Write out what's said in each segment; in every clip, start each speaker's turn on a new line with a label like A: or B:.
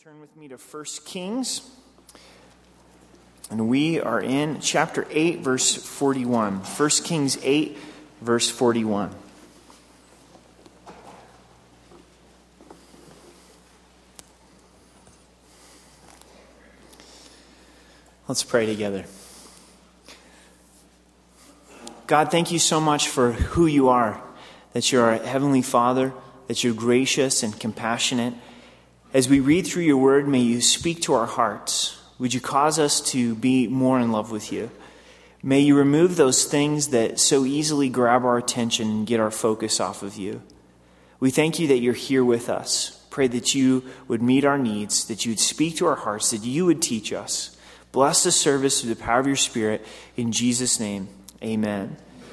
A: Turn with me to 1 Kings, and we are in chapter 8, verse 41. 1 Kings 8, verse 41. Let's pray together. God, thank you so much for who you are, that you're our Heavenly Father, that you're gracious and compassionate. As we read through your word, may you speak to our hearts. Would you cause us to be more in love with you? May you remove those things that so easily grab our attention and get our focus off of you. We thank you that you're here with us. Pray that you would meet our needs, that you would speak to our hearts, that you would teach us. Bless the service through the power of your Spirit. In Jesus' name, amen.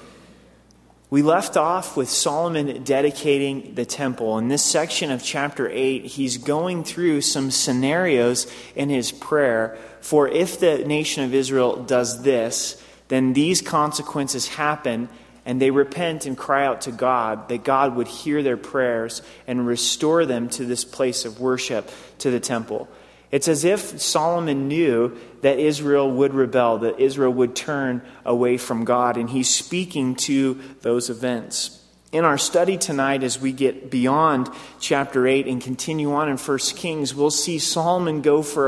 A: We left off with Solomon dedicating the temple. In this section of chapter 8, he's going through some scenarios in his prayer for if the nation of Israel does this, then these consequences happen, and they repent and cry out to God, that God would hear their prayers and restore them to this place of worship, to the temple. It's as if Solomon knew that Israel would rebel, that Israel would turn away from God, and he's speaking to those events. In our study tonight, as we get beyond chapter 8 and continue on in 1 Kings, we'll see Solomon go from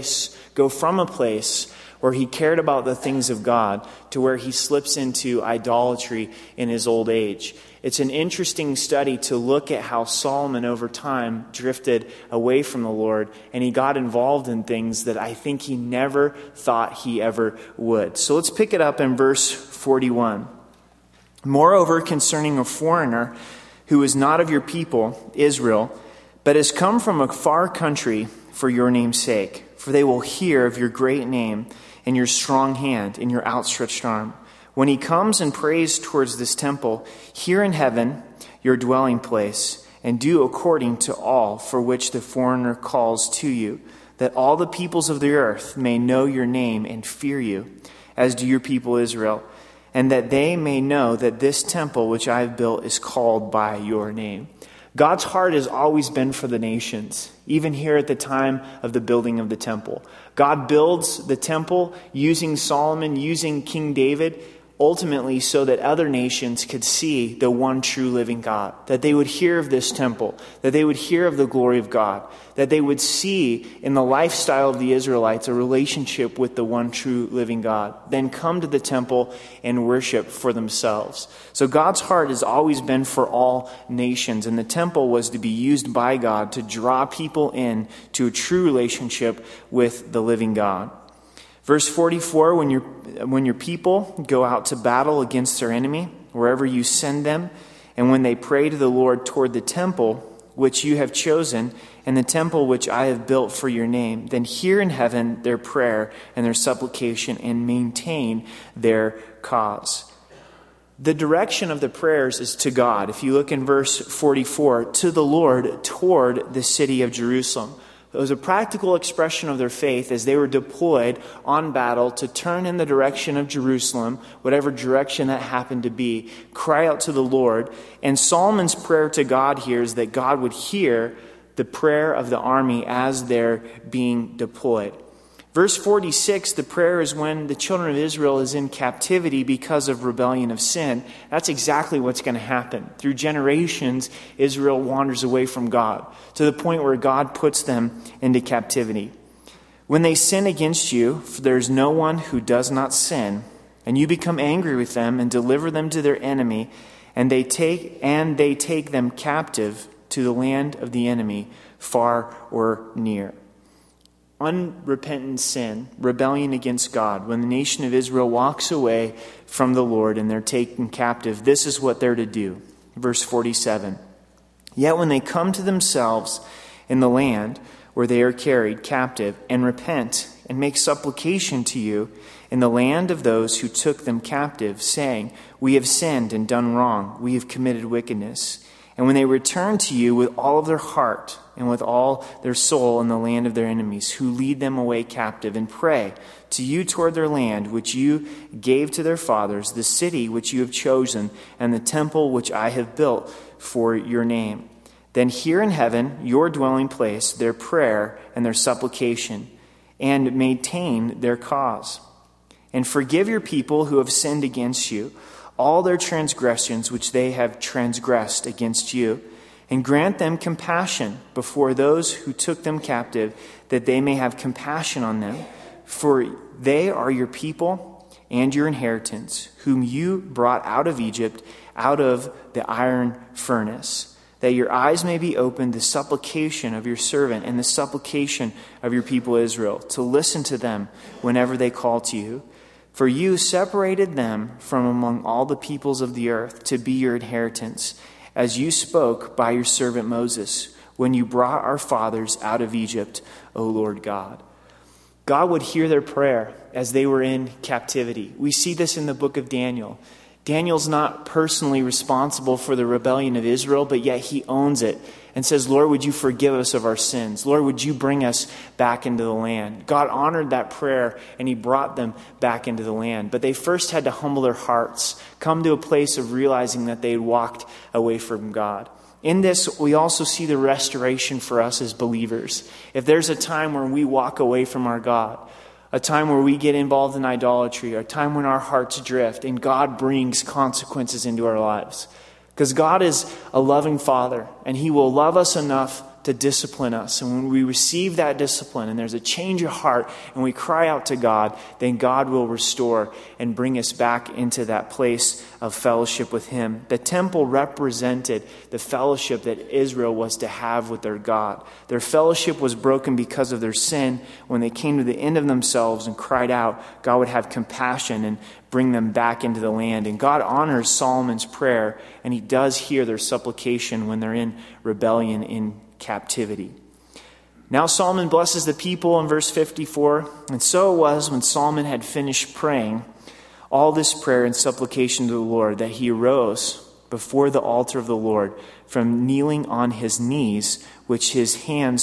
A: a place where he cared about the things of God to where he slips into idolatry in his old age. It's an interesting study to look at how Solomon over time drifted away from the Lord, and he got involved in things that I think he never thought he ever would. So let's pick it up in verse 41. Moreover, concerning a foreigner who is not of your people, Israel, but has come from a far country for your name's sake, for they will hear of your great name and your strong hand and your outstretched arm. When he comes and prays towards this temple, hear in heaven your dwelling place, and do according to all for which the foreigner calls to you, that all the peoples of the earth may know your name and fear you, as do your people Israel, and that they may know that this temple which I have built is called by your name. God's heart has always been for the nations, even here at the time of the building of the temple. God builds the temple using Solomon, using King David, ultimately so that other nations could see the one true living God, that they would hear of this temple, that they would hear of the glory of God, that they would see in the lifestyle of the Israelites a relationship with the one true living God, then come to the temple and worship for themselves. So God's heart has always been for all nations, and the temple was to be used by God to draw people in to a true relationship with the living God. Verse 44, when your people go out to battle against their enemy, wherever you send them, and when they pray to the Lord toward the temple which you have chosen, and the temple which I have built for your name, then hear in heaven their prayer and their supplication, and maintain their cause. The direction of the prayers is to God. If you look in verse 44, to the Lord toward the city of Jerusalem. It was a practical expression of their faith as they were deployed on battle to turn in the direction of Jerusalem, whatever direction that happened to be, cry out to the Lord. And Solomon's prayer to God here is that God would hear the prayer of the army as they're being deployed. Verse 46, the prayer is when the children of Israel is in captivity because of rebellion of sin. That's exactly what's going to happen. Through generations, Israel wanders away from God to the point where God puts them into captivity. When they sin against you, for there is no one who does not sin, and you become angry with them and deliver them to their enemy, and they take them captive to the land of the enemy, far or near. Unrepentant sin, rebellion against God, when the nation of Israel walks away from the Lord and they're taken captive, this is what they're to do. Verse 47. Yet when they come to themselves in the land where they are carried captive, and repent and make supplication to you in the land of those who took them captive, saying, we have sinned and done wrong, we have committed wickedness. And when they return to you with all of their heart and with all their soul in the land of their enemies, who lead them away captive, and pray to you toward their land, which you gave to their fathers, the city which you have chosen, and the temple which I have built for your name, Then hear in heaven, your dwelling place, their prayer and their supplication, and maintain their cause. And forgive your people who have sinned against you, all their transgressions which they have transgressed against you, and grant them compassion before those who took them captive, that they may have compassion on them. For they are your people and your inheritance, whom you brought out of Egypt, out of the iron furnace, that your eyes may be opened, the supplication of your servant and the supplication of your people Israel, to listen to them whenever they call to you. For you separated them from among all the peoples of the earth to be your inheritance, as you spoke by your servant Moses, when you brought our fathers out of Egypt, O Lord God. God would hear their prayer as they were in captivity. We see this in the book of Daniel. Daniel's not personally responsible for the rebellion of Israel, but yet he owns it and says, Lord, would you forgive us of our sins? Lord, would you bring us back into the land? God honored that prayer and he brought them back into the land. But they first had to humble their hearts, come to a place of realizing that they had walked away from God. In this, we also see the restoration for us as believers. If there's a time where we walk away from our God, a time where we get involved in idolatry, a time when our hearts drift and God brings consequences into our lives. Because God is a loving Father and he will love us enough to discipline us. And when we receive that discipline and there's a change of heart and we cry out to God, then God will restore and bring us back into that place of fellowship with him. The temple represented the fellowship that Israel was to have with their God. Their fellowship was broken because of their sin. When they came to the end of themselves and cried out, God would have compassion and bring them back into the land. And God honors Solomon's prayer, and he does hear their supplication when they're in rebellion in captivity. Now Solomon blesses the people in verse 54. And so it was when Solomon had finished praying all this prayer and supplication to the Lord, that he arose before the altar of the Lord from kneeling on his knees, with his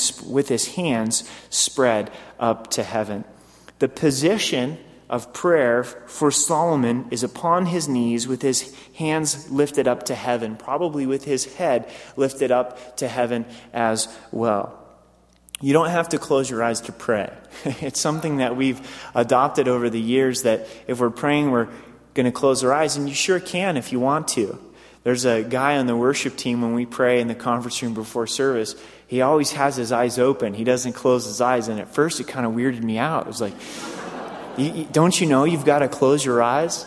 A: hands spread up to heaven. The position of prayer for Solomon is upon his knees with his hands lifted up to heaven, probably with his head lifted up to heaven as well. You don't have to close your eyes to pray. It's something that we've adopted over the years, that if we're praying, we're going to close our eyes, and you sure can if you want to. There's a guy on the worship team when we pray in the conference room before service. He always has his eyes open. He doesn't close his eyes, and at first it kind of weirded me out. It was like, don't you know you've got to close your eyes?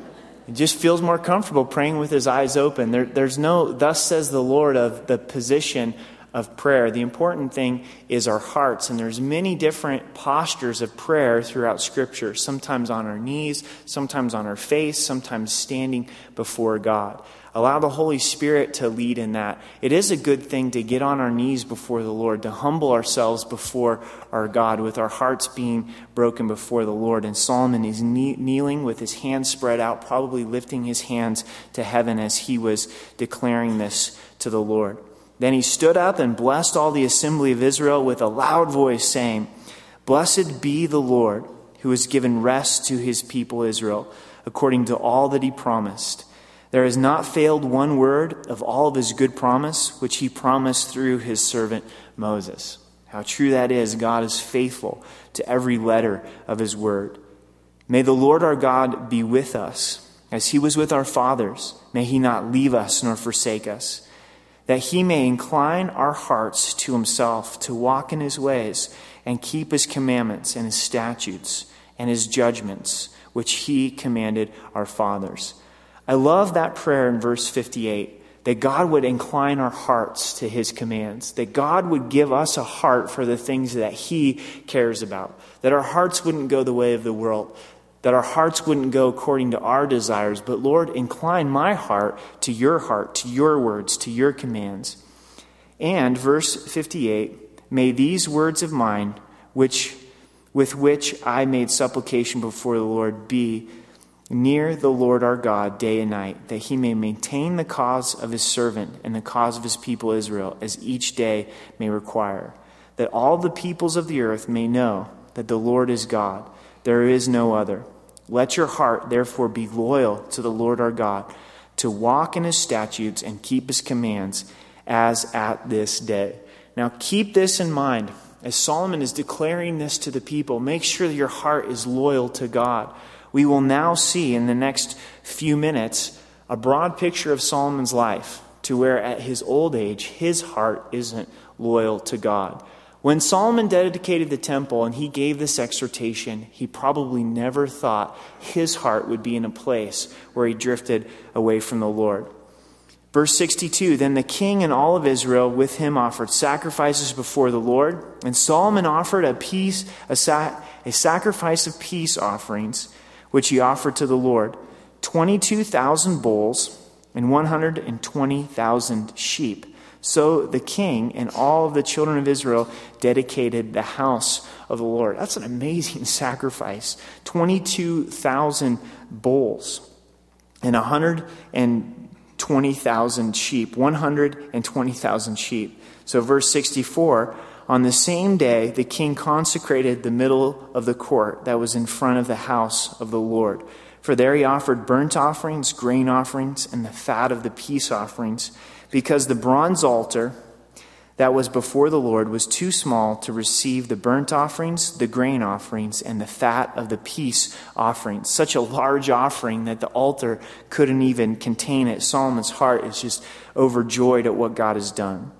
A: It just feels more comfortable praying with his eyes open. There's no, thus says the Lord, of the position of prayer. The important thing is our hearts. And there's many different postures of prayer throughout Scripture. Sometimes on our knees, sometimes on our face, sometimes standing before God. Allow the Holy Spirit to lead in that. It is a good thing to get on our knees before the Lord, to humble ourselves before our God, with our hearts being broken before the Lord. And Solomon is kneeling with his hands spread out, probably lifting his hands to heaven as he was declaring this to the Lord. Then he stood up and blessed all the assembly of Israel with a loud voice, saying, Blessed be the Lord, who has given rest to his people Israel, according to all that he promised. There has not failed one word of all of his good promise, which he promised through his servant Moses. How true that is. God is faithful to every letter of his word. May the Lord our God be with us, as he was with our fathers. May he not leave us nor forsake us, that he may incline our hearts to himself, to walk in his ways and keep his commandments and his statutes and his judgments, which he commanded our fathers. I love that prayer in verse 58, that God would incline our hearts to his commands, that God would give us a heart for the things that he cares about, that our hearts wouldn't go the way of the world, that our hearts wouldn't go according to our desires, but Lord, incline my heart, to your words, to your commands. And verse 58, may these words of mine, with which I made supplication before the Lord, be near the Lord our God day and night, that he may maintain the cause of his servant and the cause of his people Israel, as each day may require, that all the peoples of the earth may know that the Lord is God, there is no other. Let your heart therefore be loyal to the Lord our God, to walk in his statutes and keep his commands, as at this day. Now keep this in mind. As Solomon is declaring this to the people, make sure that your heart is loyal to God. We will now see in the next few minutes a broad picture of Solomon's life, to where at his old age, his heart isn't loyal to God. When Solomon dedicated the temple and he gave this exhortation, he probably never thought his heart would be in a place where he drifted away from the Lord. Verse 62, then the king and all of Israel with him offered sacrifices before the Lord, and Solomon offered a sacrifice of peace offerings, which he offered to the Lord, 22,000 bulls and 120,000 sheep. So the king and all of the children of Israel dedicated the house of the Lord. That's an amazing sacrifice. 22,000 bulls and 120,000 sheep. 120,000 sheep. So verse 64, on the same day the king consecrated the middle of the court that was in front of the house of the Lord. For there he offered burnt offerings, grain offerings, and the fat of the peace offerings, because the bronze altar that was before the Lord was too small to receive the burnt offerings, the grain offerings, and the fat of the peace offerings. Such a large offering that the altar couldn't even contain it. Solomon's heart is just overjoyed at what God has done.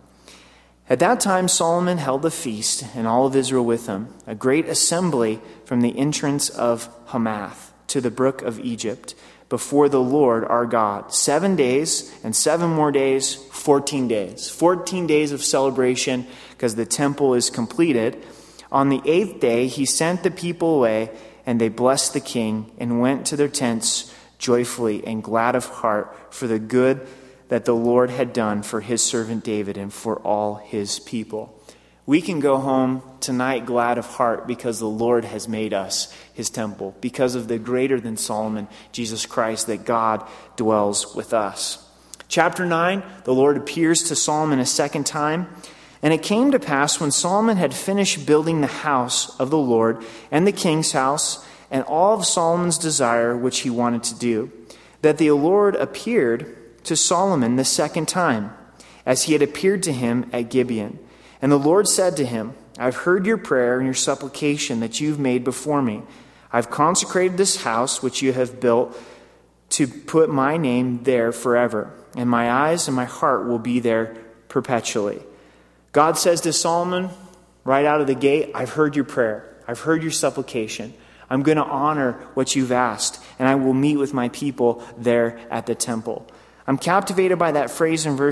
A: At that time, Solomon held a feast, and all of Israel with him, a great assembly from the entrance of Hamath to the brook of Egypt, before the Lord our God. 7 days and 7 more days, 14 days. 14 days of celebration because the temple is completed. On the 8th day, he sent the people away, and they blessed the king and went to their tents joyfully and glad of heart for the good that the Lord had done for his servant David and for all his people. We can go home tonight glad of heart because the Lord has made us his temple, because of the greater than Solomon, Jesus Christ, that God dwells with us. Chapter 9, the Lord appears to Solomon a second time. And it came to pass when Solomon had finished building the house of the Lord and the king's house and all of Solomon's desire which he wanted to do, that the Lord appeared to Solomon the second time, as he had appeared to him at Gibeon. And the Lord said to him, I've heard your prayer and your supplication that you've made before me. I've consecrated this house which you have built to put my name there forever, and my eyes and my heart will be there perpetually. God says to Solomon, right out of the gate, I've heard your prayer. I've heard your supplication. I'm going to honor what you've asked, and I will meet with my people there at the temple. I'm captivated by that phrase in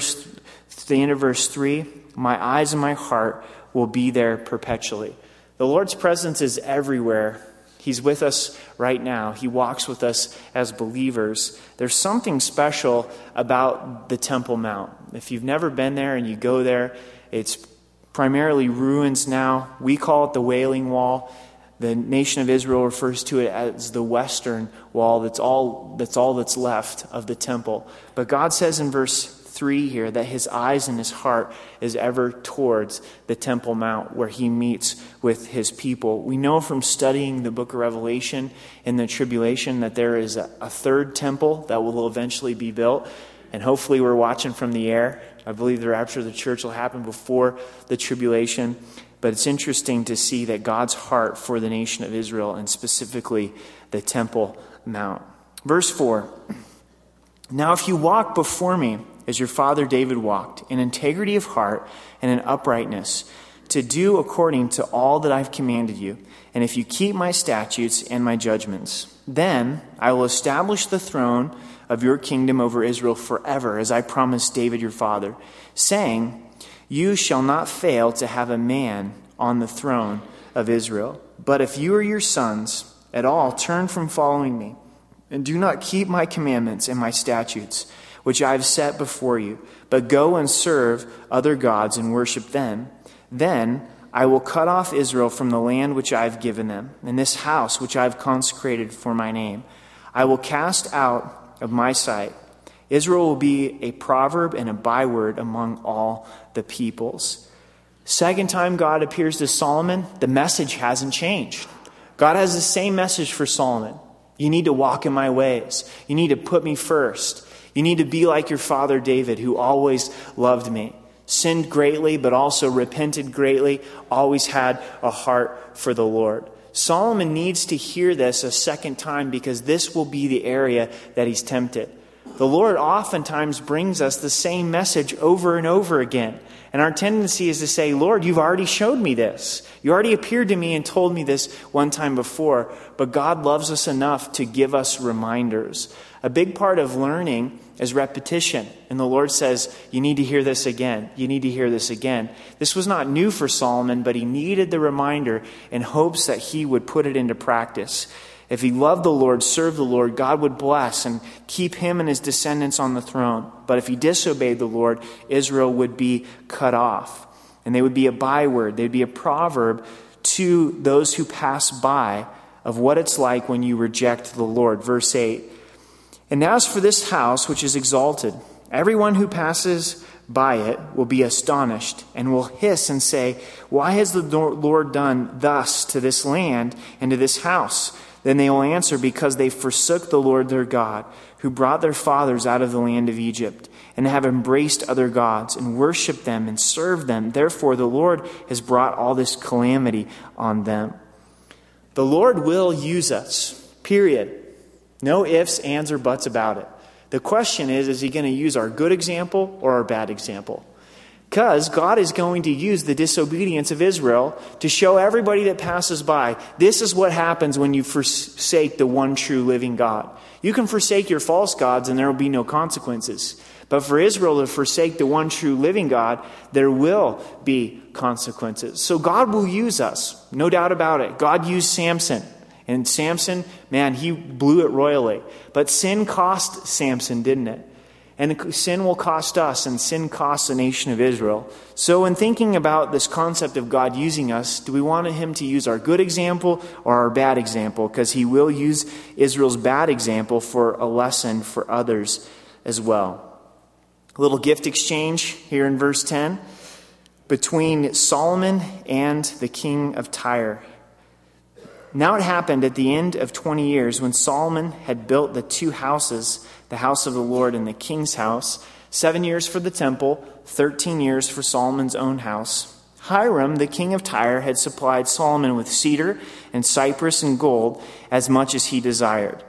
A: the end of verse 3, my eyes and my heart will be there perpetually. The Lord's presence is everywhere. He's with us right now. He walks with us as believers. There's something special about the Temple Mount. If you've never been there and you go there, it's primarily ruins now. We call it the Wailing Wall. The nation of Israel refers to it as the Western Wall. That's all that's left of the temple. But God says in verse 3 here that his eyes and his heart is ever towards the Temple Mount where he meets with his people. We know from studying the book of Revelation in the tribulation that there is a third temple that will eventually be built. And hopefully we're watching from the air. I believe the rapture of the church will happen before the tribulation. But it's interesting to see that God's heart for the nation of Israel and specifically the Temple Mount. Verse 4, now if you walk before me as your father David walked, in integrity of heart and in uprightness, to do according to all that I've commanded you, and if you keep my statutes and my judgments, then I will establish the throne of your kingdom over Israel forever, as I promised David your father, saying, you shall not fail to have a man on the throne of Israel. But if you or your sons at all turn from following me, and do not keep my commandments and my statutes, which I have set before you, but go and serve other gods and worship them, then I will cut off Israel from the land which I have given them, and this house which I have consecrated for my name. I will cast out of my sight. Israel will be a proverb and a byword among all the peoples. Second time God appears to Solomon, the message hasn't changed. God has the same message for Solomon. You need to walk in my ways. You need to put me first. You need to be like your father David, who always loved me. sinned greatly, but also repented greatly, always had a heart for the Lord. Solomon needs to hear this a second time because this will be the area that he's tempted. The Lord oftentimes brings us the same message over and over again. And our tendency is to say, Lord, you've already showed me this. You already appeared to me and told me this one time before. But God loves us enough to give us reminders. A big part of learning is repetition. And the Lord says, you need to hear this again. You need to hear this again. This was not new for Solomon, but he needed the reminder in hopes that he would put it into practice. If he loved the Lord, served the Lord, God would bless and keep him and his descendants on the throne. But if he disobeyed the Lord, Israel would be cut off. And they would be a byword. They'd be a proverb to those who pass by of what it's like when you reject the Lord. Verse 8. And as for this house which is exalted, everyone who passes by it will be astonished and will hiss and say, why has the Lord done thus to this land and to this house? Then they will answer, because they forsook the Lord their God, who brought their fathers out of the land of Egypt, and have embraced other gods, and worshipped them, and served them. Therefore the Lord has brought all this calamity on them. The Lord will use us, period. No ifs, ands, or buts about it. The question is he going to use our good example or our bad example? Because God is going to use the disobedience of Israel to show everybody that passes by, this is what happens when you forsake the one true living God. You can forsake your false gods and there will be no consequences. But for Israel to forsake the one true living God, there will be consequences. So God will use us, no doubt about it. God used Samson. And Samson, man, he blew it royally. But sin cost Samson, didn't it? And sin will cost us, and sin costs the nation of Israel. So in thinking about this concept of God using us, do we want him to use our good example or our bad example? Because he will use Israel's bad example for a lesson for others as well. A little gift exchange here in verse 10 between Solomon and the king of Tyre. Now it happened at the end of 20 years when Solomon had built the two houses, the house of the Lord and the king's house, 7 years for the temple, 13 years for Solomon's own house. Hiram, the king of Tyre, had supplied Solomon with cedar and cypress and gold as much as he desired.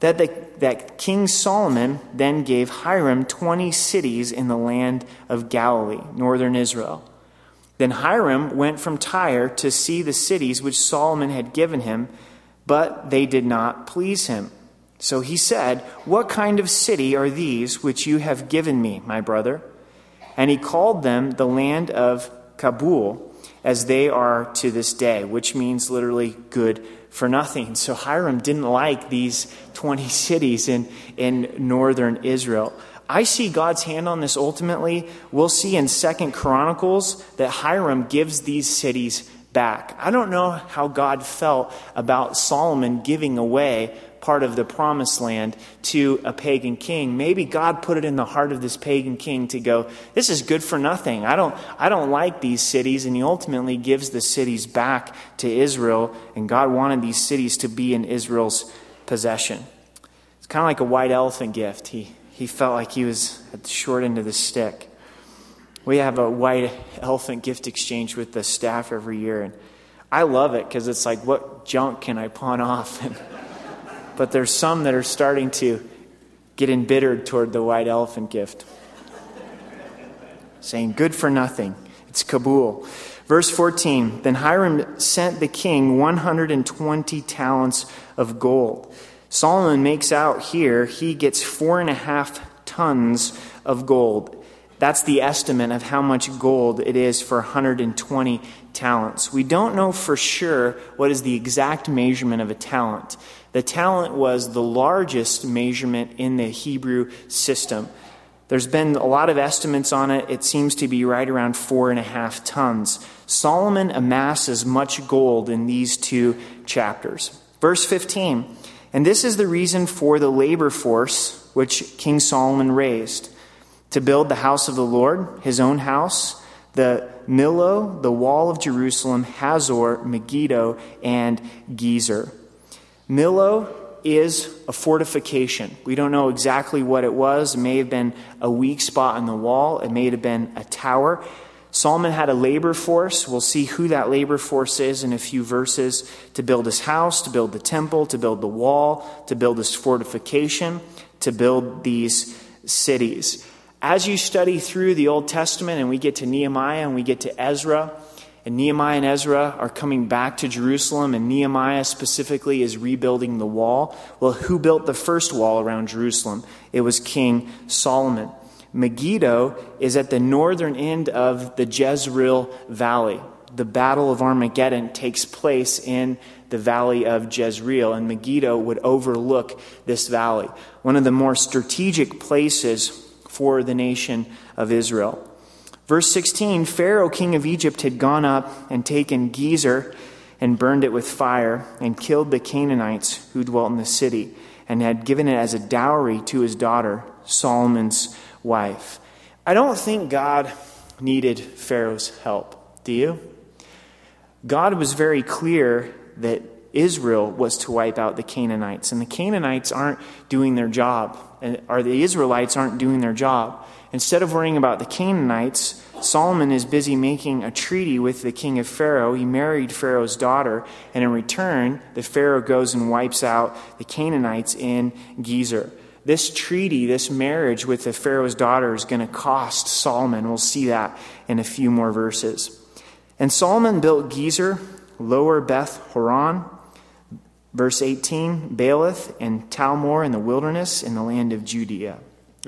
A: That King Solomon then gave Hiram 20 cities in the land of Galilee, northern Israel. Then Hiram went from Tyre to see the cities which Solomon had given him, but they did not please him. So he said, what kind of city are these which you have given me, my brother? And he called them the land of Kabul, as they are to this day, which means literally good for nothing. So Hiram didn't like these 20 cities in northern Israel. I see God's hand on this ultimately. We'll see in 2 Chronicles that Hiram gives these cities back. I don't know how God felt about Solomon giving away part of the promised land to a pagan king. Maybe God put it in the heart of this pagan king to go, this is good for nothing. I don't like these cities. And he ultimately gives the cities back to Israel. And God wanted these cities to be in Israel's possession. It's kind of like a white elephant gift. He felt like he was at the short end of the stick. We have a white elephant gift exchange with the staff every year. And I love it because it's like, what junk can I pawn off? But there's some that are starting to get embittered toward the white elephant gift. Saying, good for nothing. It's Kabul. Verse 14, then Hiram sent the king 120 talents of gold. Solomon makes out here he gets 4.5 tons of gold. That's the estimate of how much gold it is for 120 talents. We don't know for sure what is the exact measurement of a talent. The talent was the largest measurement in the Hebrew system. There's been a lot of estimates on it. It seems to be right around 4.5 tons. Solomon amasses much gold in these two chapters. Verse 15, and this is the reason for the labor force which King Solomon raised, to build the house of the Lord, his own house, the Millo, the wall of Jerusalem, Hazor, Megiddo, and Gezer. Millo is a fortification. We don't know exactly what it was. It may have been a weak spot in the wall. It may have been a tower. Solomon had a labor force. We'll see who that labor force is in a few verses, to build his house, to build the temple, to build the wall, to build this fortification, to build these cities. As you study through the Old Testament and we get to Nehemiah and we get to Ezra, and Nehemiah and Ezra are coming back to Jerusalem, and Nehemiah specifically is rebuilding the wall. Well, who built the first wall around Jerusalem? It was King Solomon. Megiddo is at the northern end of the Jezreel Valley. The Battle of Armageddon takes place in the valley of Jezreel, and Megiddo would overlook this valley, one of the more strategic places for the nation of Israel. Verse 16, Pharaoh, king of Egypt, had gone up and taken Gezer and burned it with fire and killed the Canaanites who dwelt in the city, and had given it as a dowry to his daughter, Solomon's wife. I don't think God needed Pharaoh's help. Do you? God was very clear that Israel was to wipe out the Canaanites, and the Canaanites aren't doing their job, or the Israelites aren't doing their job. Instead of worrying about the Canaanites, Solomon is busy making a treaty with the king of Pharaoh. He married Pharaoh's daughter, and in return, the Pharaoh goes and wipes out the Canaanites in Gezer. This treaty, this marriage with the Pharaoh's daughter is going to cost Solomon. We'll see that in a few more verses. And Solomon built Gezer, Lower Beth Horon, verse 18, Baalath and Talmor in the wilderness in the land of Judah.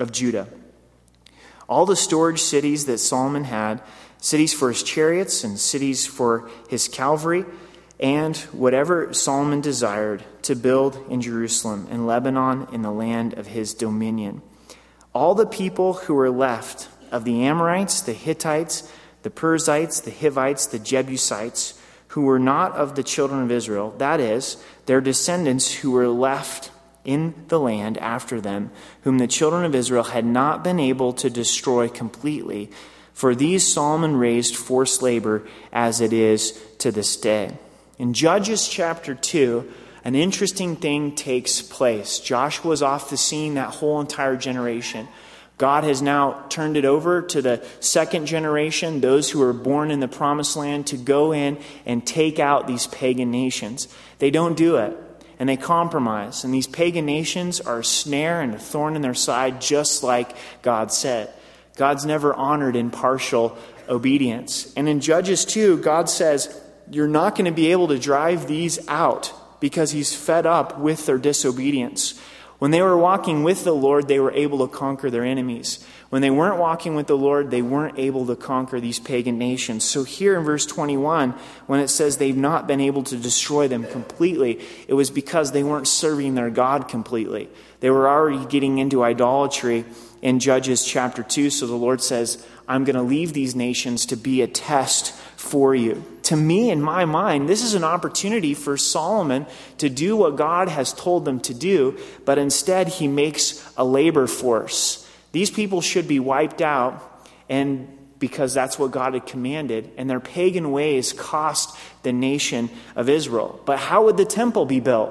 A: All the storage cities that Solomon had, cities for his chariots and cities for his cavalry, and whatever Solomon desired to build in Jerusalem and Lebanon in the land of his dominion. All the people who were left of the Amorites, the Hittites, the Perizzites, the Hivites, the Jebusites, who were not of the children of Israel, that is, their descendants who were left in the land after them, whom the children of Israel had not been able to destroy completely. For these Solomon raised forced labor as it is to this day. In Judges chapter 2, an interesting thing takes place. Joshua's off the scene, that whole entire generation. God has now turned it over to the second generation, those who were born in the promised land, to go in and take out these pagan nations. They don't do it. And they compromise. And these pagan nations are a snare and a thorn in their side, just like God said. God's never honored impartial obedience. And in Judges 2, God says, you're not going to be able to drive these out because he's fed up with their disobedience. When they were walking with the Lord, they were able to conquer their enemies. When they weren't walking with the Lord, they weren't able to conquer these pagan nations. So here in verse 21, when it says they've not been able to destroy them completely, it was because they weren't serving their God completely. They were already getting into idolatry in Judges chapter 2. So the Lord says, I'm going to leave these nations to be a test for you. To me, in my mind, this is an opportunity for Solomon to do what God has told them to do, but instead he makes a labor force. These people should be wiped out, and because that's what God had commanded, and their pagan ways cost the nation of Israel. But how would the temple be built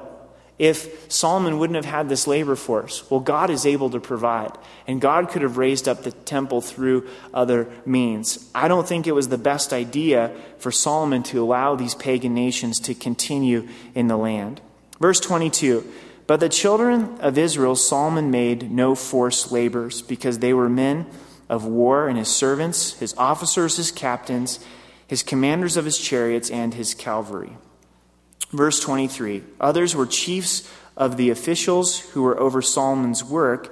A: if Solomon wouldn't have had this labor force? Well, God is able to provide, and God could have raised up the temple through other means. I don't think it was the best idea for Solomon to allow these pagan nations to continue in the land. Verse 22, but the children of Israel Solomon made no forced labors, because they were men of war, and his servants, his officers, his captains, his commanders of his chariots, and his cavalry. Verse 23, others were chiefs of the officials who were over Solomon's work,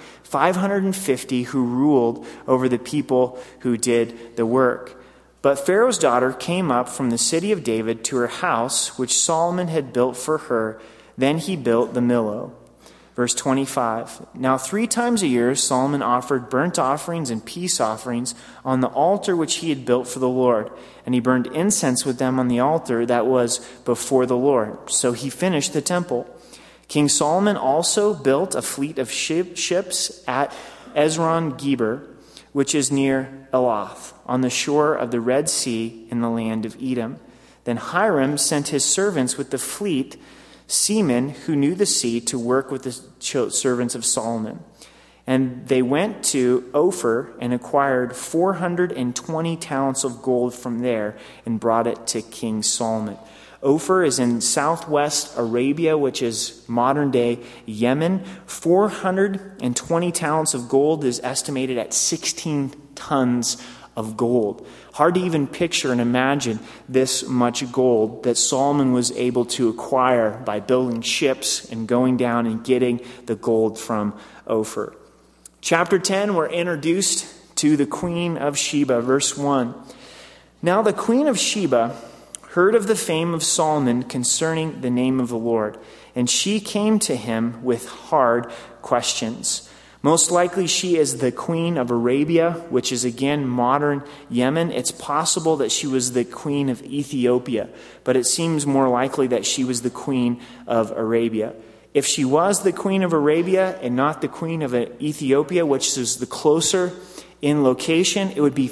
A: 550 who ruled over the people who did the work. But Pharaoh's daughter came up from the city of David to her house, which Solomon had built for her. Then he built the Millo. Verse 25, now 3 times a year Solomon offered burnt offerings and peace offerings on the altar which he had built for the Lord. And he burned incense with them on the altar that was before the Lord. So he finished the temple. King Solomon also built a fleet of ships at Ezron-Geber, which is near Elath, on the shore of the Red Sea in the land of Edom. Then Hiram sent his servants with the fleet seamen who knew the sea, to work with the servants of Solomon. And they went to Ophir and acquired 420 talents of gold from there and brought it to King Solomon. Ophir is in southwest Arabia, which is modern-day Yemen. 420 talents of gold is estimated at 16 tons of gold. Hard to even picture and imagine this much gold that Solomon was able to acquire by building ships and going down and getting the gold from Ophir. Chapter 10, we're introduced to the Queen of Sheba. Verse 1. Now the Queen of Sheba heard of the fame of Solomon concerning the name of the Lord, and she came to him with hard questions. Most likely she is the queen of Arabia, which is again modern Yemen. It's possible that she was the queen of Ethiopia, but it seems more likely that she was the queen of Arabia. If she was the queen of Arabia and not the queen of Ethiopia, which is the closer in location, it would be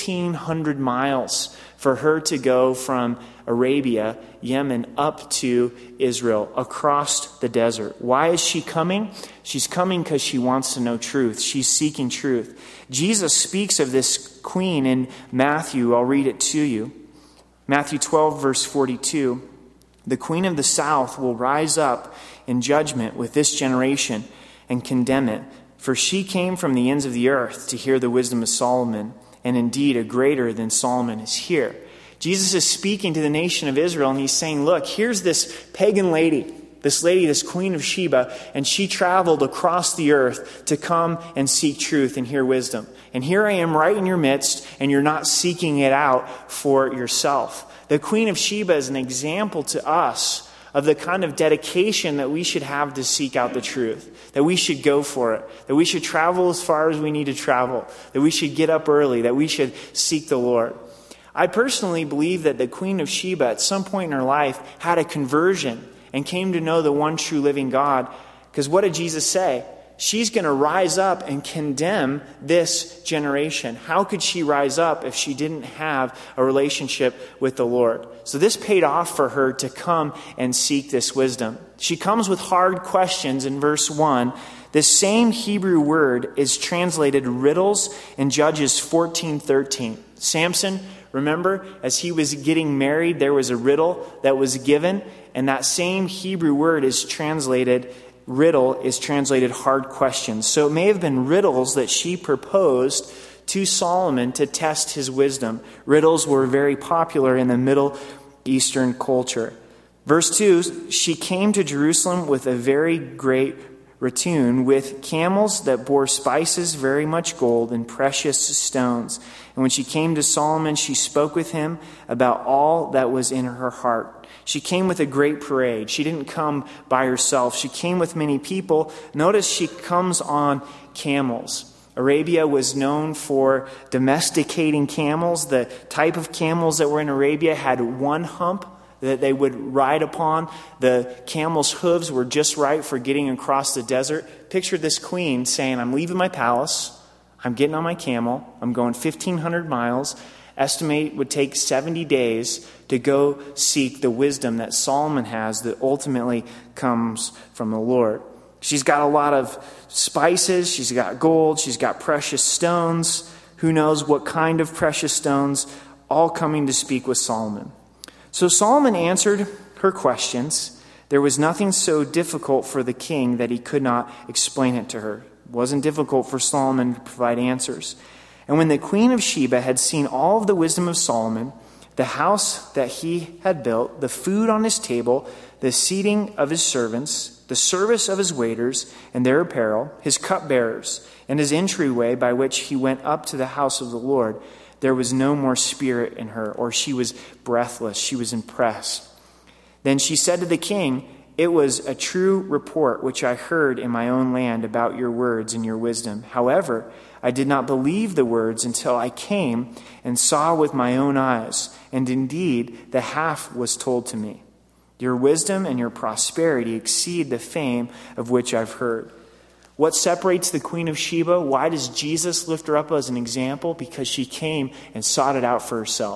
A: 1,500 miles for her to go from Arabia, Yemen, up to Israel, across the desert. Why is she coming? She's coming because she wants to know truth. She's seeking truth. Jesus speaks of this queen in Matthew. I'll read it to you. Matthew 12, verse 42. The queen of the south will rise up in judgment with this generation and condemn it. For she came from the ends of the earth to hear the wisdom of Solomon, and indeed a greater than Solomon is here. Jesus is speaking to the nation of Israel, and he's saying, look, here's this pagan lady, this Queen of Sheba, and she traveled across the earth to come and seek truth and hear wisdom. And here I am right in your midst, and you're not seeking it out for yourself. The Queen of Sheba is an example to us of the kind of dedication that we should have to seek out the truth, that we should go for it, that we should travel as far as we need to travel, that we should get up early, that we should seek the Lord. I personally believe that the Queen of Sheba at some point in her life had a conversion and came to know the one true living God. Because what did Jesus say? She's going to rise up and condemn this generation. How could she rise up if she didn't have a relationship with the Lord? So this paid off for her to come and seek this wisdom. She comes with hard questions in verse 1. The same Hebrew word is translated riddles in Judges 14:13. Samson, remember, as he was getting married, there was a riddle that was given, and that same Hebrew word is translated riddle is translated hard questions. So it may have been riddles that she proposed to Solomon to test his wisdom. Riddles were very popular in the Middle Eastern culture. Verse 2, she came to Jerusalem with a very great retinue, with camels that bore spices, very much gold, and precious stones. And when she came to Solomon, she spoke with him about all that was in her heart. She came with a great parade. She didn't come by herself. She came with many people. Notice she comes on camels. Arabia was known for domesticating camels. The type of camels that were in Arabia had one hump that they would ride upon. The camel's hooves were just right for getting across the desert. Picture this queen saying, I'm leaving my palace. I'm getting on my camel. I'm going 1,500 miles. Estimate would take 70 days to go seek the wisdom that Solomon has that ultimately comes from the Lord. She's got a lot of spices. She's got gold. She's got precious stones. Who knows what kind of precious stones, all coming to speak with Solomon. So Solomon answered her questions. There was nothing so difficult for the king that he could not explain it to her. It wasn't difficult for Solomon to provide answers. And when the Queen of Sheba had seen all of the wisdom of Solomon, the house that he had built, the food on his table, the seating of his servants, the service of his waiters and their apparel, his cupbearers, and his entryway by which he went up to the house of the Lord, there was no more spirit in her, or she was breathless. She was impressed. Then she said to the king, it was a true report which I heard in my own land about your words and your wisdom. However, I did not believe the words until I came and saw with my own eyes, and indeed the half was told to me. Your wisdom and your prosperity exceed the fame of which I've heard. What separates the Queen of Sheba? Why does Jesus lift her up as an example? Because she came and sought it out for herself.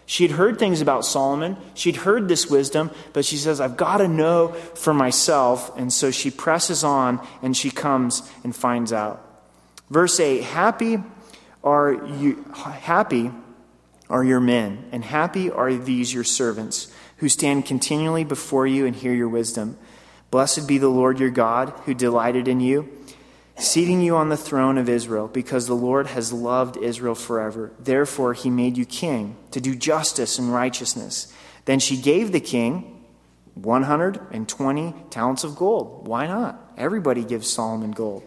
A: She had heard things about Solomon. She'd heard this wisdom, but she says, I've got to know for myself. And so she presses on and she comes and finds out. Verse 8, happy are your men, and happy are these your servants, who stand continually before you and hear your wisdom. Blessed be the Lord your God, who delighted in you, seating you on the throne of Israel, because the Lord has loved Israel forever. Therefore he made you king, to do justice and righteousness. Then she gave the king 120 talents of gold. Why not? Everybody gives Solomon gold.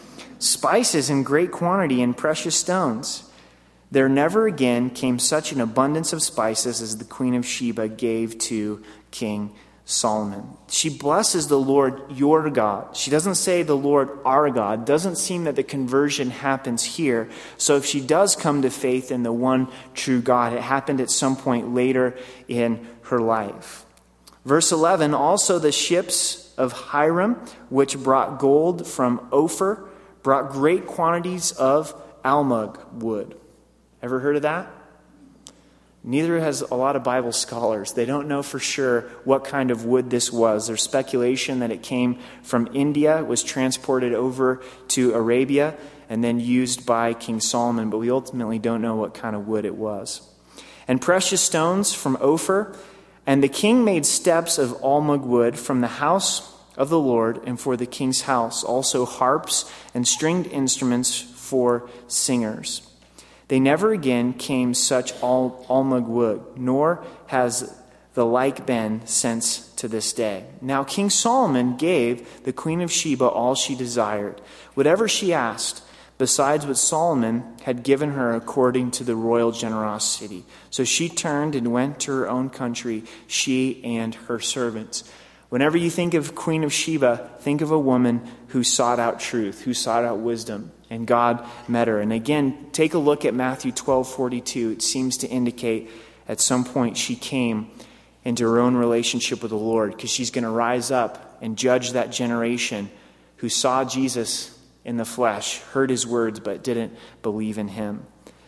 A: Spices in great quantity and precious stones. There never again came such an abundance of spices as the Queen of Sheba gave to King Solomon. She blesses the Lord your God. She doesn't say the Lord our God. Doesn't seem that the conversion happens here. So if she does come to faith in the one true God, it happened at some point later in her life. Verse 11, also the ships of Hiram, which brought gold from Ophir, brought great quantities of almug wood. Ever heard of that? Neither has a lot of Bible scholars. They don't know for sure what kind of wood this was. There's speculation that it came from India, was transported over to Arabia, and then used by King Solomon, but we ultimately don't know what kind of wood it was. And precious stones from Ophir, and the king made steps of almug wood from the house of the Lord and for the king's house, also harps and stringed instruments for singers. They never again came such almug wood, nor has the like been since to this day. Now King Solomon gave the Queen of Sheba all she desired, whatever she asked, besides what Solomon had given her according to the royal generosity. So she turned and went to her own country, she and her servants. Whenever you think of Queen of Sheba, think of a woman who sought out truth, who sought out wisdom, and God met her. And again, take a look at Matthew 12:42. It seems to indicate at some point she came into her own relationship with the Lord, because she's going to rise up and judge that generation who saw Jesus in the flesh, heard his words, but didn't believe in him.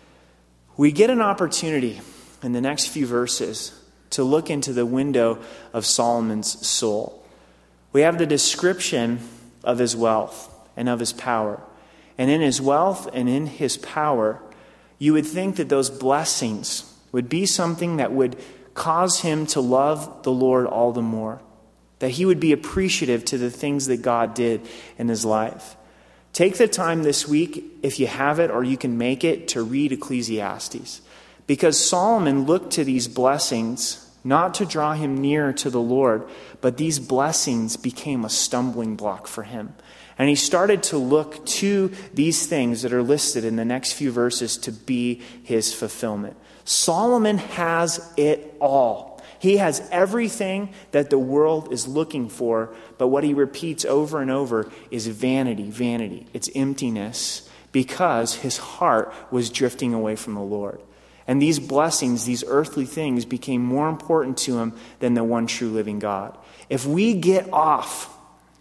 A: We get an opportunity in the next few verses to look into the window of Solomon's soul. We have the description of his wealth and of his power. And in his wealth and in his power, you would think that those blessings would be something that would cause him to love the Lord all the more. That he would be appreciative to the things that God did in his life. Take the time this week, if you have it or you can make it, to read Ecclesiastes. Because Solomon looked to these blessings not to draw him nearer to the Lord, but these blessings became a stumbling block for him. And he started to look to these things that are listed in the next few verses to be his fulfillment. Solomon has it all. He has everything that the world is looking for, but what he repeats over and over is vanity, vanity. It's emptiness, because his heart was drifting away from the Lord. And these blessings, these earthly things, became more important to him than the one true living God. If we get off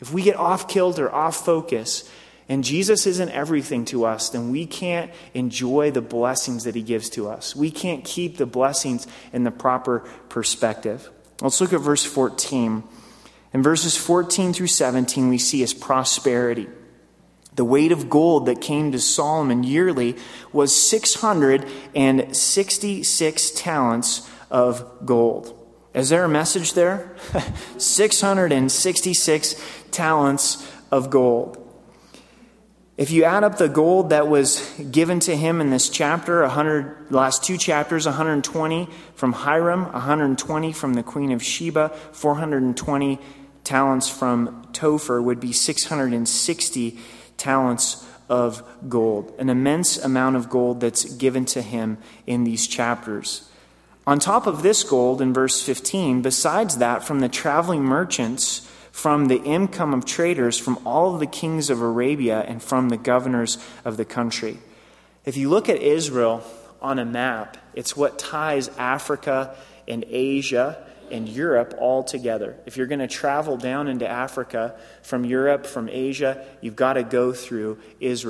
A: kilter, off focus, and Jesus isn't everything to us, then we can't enjoy the blessings that he gives to us. We can't keep the blessings in the proper perspective. Let's look at verse 14. In verses 14 through 17, we see his prosperity. The weight of gold that came to Solomon yearly was 666 talents of gold. Is there a message there? 666 talents of gold. If you add up the gold that was given to him in this chapter, last two chapters, 120 from Hiram, 120 from the Queen of Sheba, 420 talents from Topher, would be 660 talents of gold. An immense amount of gold that's given to him in these chapters. On top of this gold, in verse 15, besides that, from the traveling merchants, from the income of traders, from all of the kings of Arabia, and from the governors of the country. If you look at Israel on a map, it's what ties Africa and Asia and Europe all together. If you're going to travel down into Africa from Europe, from Asia, you've got to go through Israel.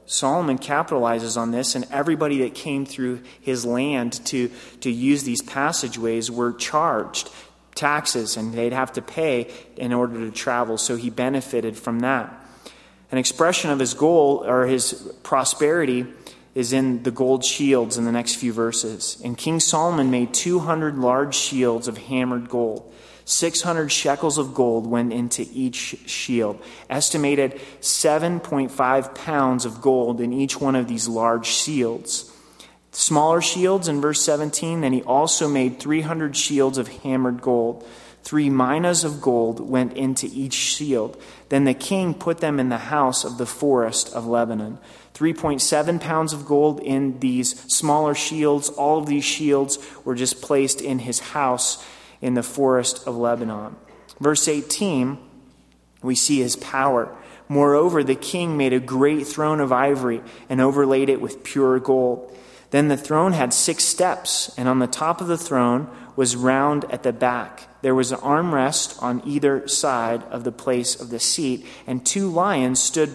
A: Solomon capitalizes on this, and everybody that came through his land to use these passageways were charged taxes, and they'd have to pay in order to travel, so he benefited from that. An expression of his goal or his prosperity is in the gold shields in the next few verses. And King Solomon made 200 large shields of hammered gold. 600 shekels of gold went into each shield. Estimated 7.5 pounds of gold in each one of these large shields. Smaller shields in verse 17, then he also made 300 shields of hammered gold. 3 minas of gold went into each shield. Then the king put them in the house of the forest of Lebanon. 3.7 pounds of gold in these smaller shields. All of these shields were just placed in his house in the forest of Lebanon. Verse 18, we see his power. Moreover, the king made a great throne of ivory and overlaid it with pure gold. Then the throne had 6 steps, and on the top of the throne was round at the back. There was an armrest on either side of the place of the seat, and 2 lions stood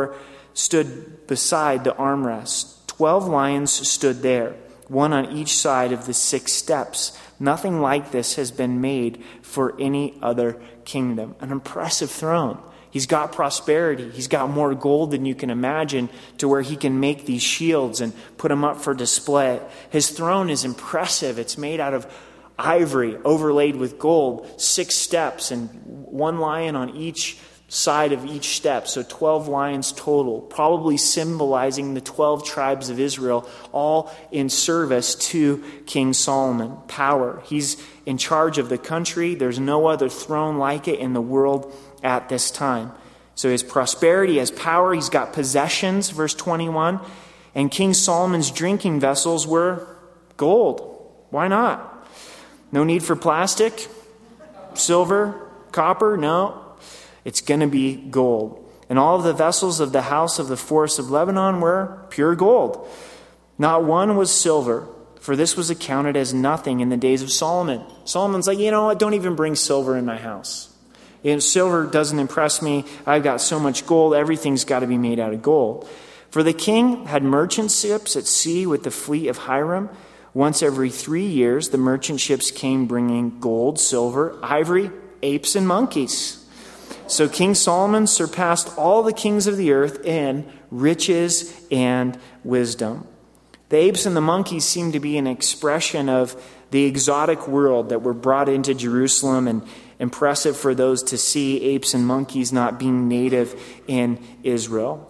A: beside the armrest. 12 lions stood there, one on each side of the 6 steps. Nothing like this has been made for any other kingdom. An impressive throne. He's got prosperity. He's got more gold than you can imagine to where he can make these shields and put them up for display. His throne is impressive. It's made out of ivory overlaid with gold. 6 steps and 1 lion on each side of each step. So 12 lions total, probably symbolizing the 12 tribes of Israel, all in service to King Solomon. Power. He's in charge of the country. There's no other throne like it in the world at this time. So his prosperity, his power, he's got possessions, verse 21. And King Solomon's drinking vessels were gold. Why not? No need for plastic, silver, copper, no. It's going to be gold. And all of the vessels of the house of the forest of Lebanon were pure gold. Not one was silver, for this was accounted as nothing in the days of Solomon. Solomon's like, you know what, don't even bring silver in my house. Silver doesn't impress me. I've got so much gold. Everything's got to be made out of gold. For the king had merchant ships at sea with the fleet of Hiram. Once every 3 years, the merchant ships came bringing gold, silver, ivory, apes, and monkeys. So King Solomon surpassed all the kings of the earth in riches and wisdom. The apes and the monkeys seem to be an expression of the exotic world that were brought into Jerusalem, and impressive for those to see apes and monkeys not being native in Israel.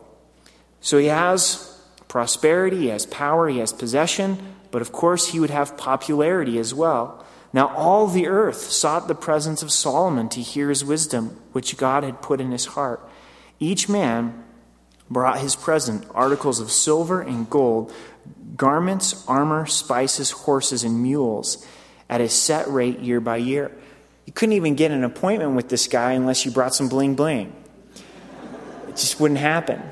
A: So he has prosperity, he has power, he has possession, but of course he would have popularity as well. Now all the earth sought the presence of Solomon to hear his wisdom, which God had put in his heart. Each man brought his present, articles of silver and gold, garments, armor, spices, horses, and mules, at a set rate year by year. You couldn't even get an appointment with this guy unless you brought some bling bling. It just wouldn't happen.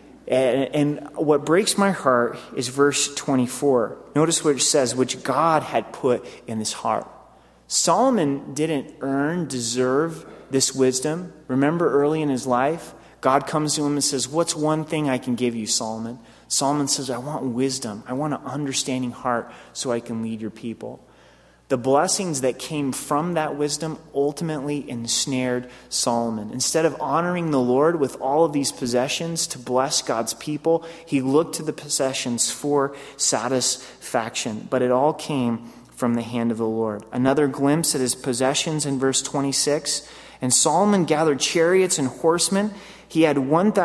A: And what breaks my heart is verse 24. Notice what it says, which God had put in his heart. Solomon didn't deserve this wisdom. Remember early in his life, God comes to him and says, what's one thing I can give you, Solomon? Solomon says, I want wisdom. I want an understanding heart so I can lead your people. The blessings that came from that wisdom ultimately ensnared Solomon. Instead of honoring the Lord with all of these possessions to bless God's people, he looked to the possessions for satisfaction. But it all came from the hand of the Lord. Another glimpse at his possessions in verse 26. And Solomon gathered chariots and horsemen. He had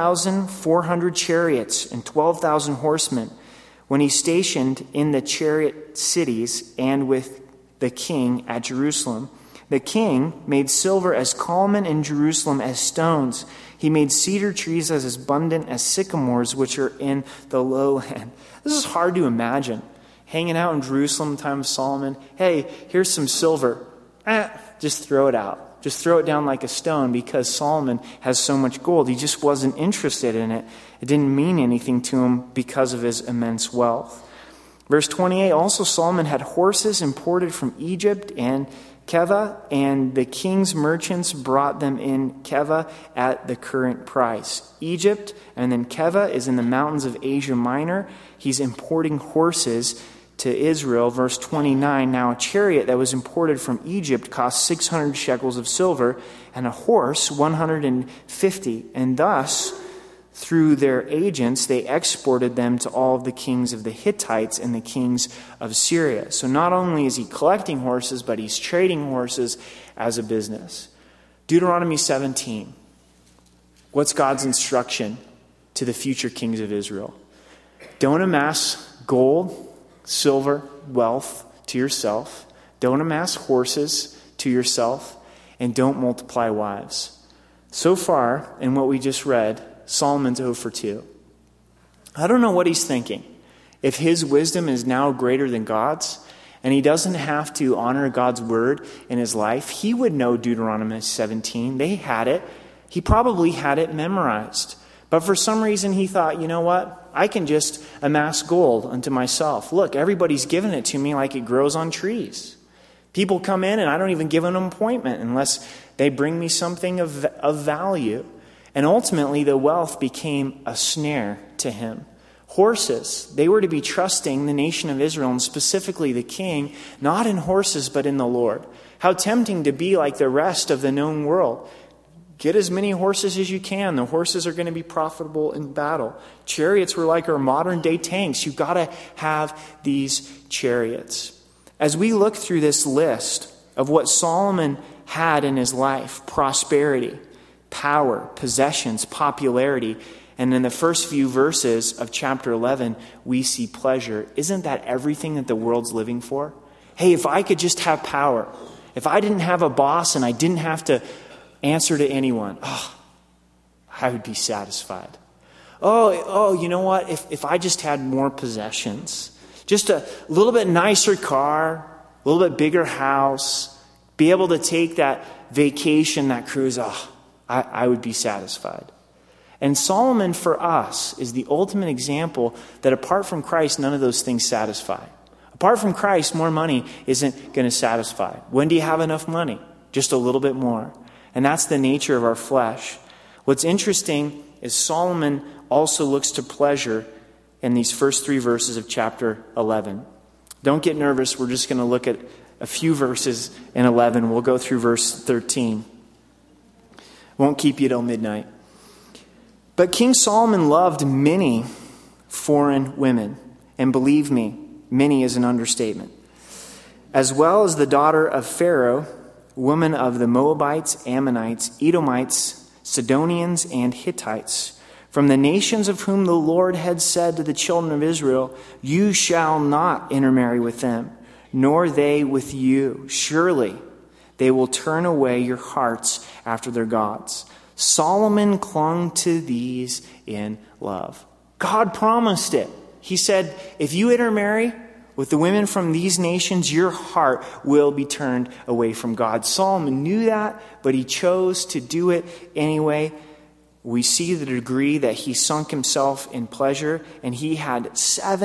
A: 1,400 chariots and 12,000 horsemen when he stationed in the chariot cities and with the king at Jerusalem. The king made silver as common in Jerusalem as stones. He made cedar trees as abundant as sycamores, which are in the lowland. This is hard to imagine. Hanging out in Jerusalem in the time of Solomon. Hey, here's some silver. Just throw it out. Just throw it down like a stone, because Solomon has so much gold. He just wasn't interested in it. It didn't mean anything to him because of his immense wealth. Verse 28, also Solomon had horses imported from Egypt and Keva, and the king's merchants brought them in Keva at the current price. Egypt, and then Keva is in the mountains of Asia Minor. He's importing horses to Israel. Verse 29, now a chariot that was imported from Egypt cost 600 shekels of silver, and a horse 150. And thus, through their agents, they exported them to all of the kings of the Hittites and the kings of Syria. So not only is he collecting horses, but he's trading horses as a business. Deuteronomy 17. What's God's instruction to the future kings of Israel? Don't amass gold, silver, wealth to yourself. Don't amass horses to yourself. And don't multiply wives. So far, in what we just read, Solomon's 0 for 2. I don't know what he's thinking. If his wisdom is now greater than God's, and he doesn't have to honor God's word in his life, he would know Deuteronomy 17. They had it. He probably had it memorized. But for some reason he thought, you know what? I can just amass gold unto myself. Look, everybody's giving it to me like it grows on trees. People come in and I don't even give them an appointment unless they bring me something of value. And ultimately, the wealth became a snare to him. Horses, they were to be trusting the nation of Israel, and specifically the king, not in horses, but in the Lord. How tempting to be like the rest of the known world. Get as many horses as you can. The horses are going to be profitable in battle. Chariots were like our modern day tanks. You've got to have these chariots. As we look through this list of what Solomon had in his life, prosperity, power, possessions, popularity. And in the first few verses of chapter 11, we see pleasure. Isn't that everything that the world's living for? Hey, if I could just have power, if I didn't have a boss and I didn't have to answer to anyone, I would be satisfied. You know what? If I just had more possessions, just a little bit nicer car, a little bit bigger house, be able to take that vacation, that cruise, I would be satisfied. And Solomon for us is the ultimate example that apart from Christ, none of those things satisfy. Apart from Christ, more money isn't going to satisfy. When do you have enough money? Just a little bit more. And that's the nature of our flesh. What's interesting is Solomon also looks to pleasure in these first 3 verses of chapter 11. Don't get nervous. We're just going to look at a few verses in 11. We'll go through verse 13. Won't keep you till midnight. But King Solomon loved many foreign women. And believe me, many is an understatement. As well as the daughter of Pharaoh, woman of the Moabites, Ammonites, Edomites, Sidonians, and Hittites, from the nations of whom the Lord had said to the children of Israel, you shall not intermarry with them, nor they with you. Surely they will turn away your hearts after their gods. Solomon clung to these in love. God promised it. He said, if you intermarry with the women from these nations, your heart will be turned away from God. Solomon knew that, but he chose to do it anyway. We see the degree that he sunk himself in pleasure, and he had